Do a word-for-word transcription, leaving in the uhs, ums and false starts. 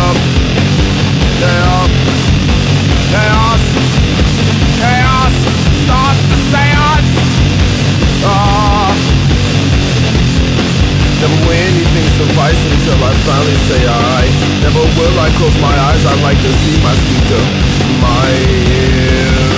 chaos, chaos, chaos, chaos, start the seance. Ah, never will anything suffice until I finally say I. Never will I close my eyes, I like to see my sweeter, my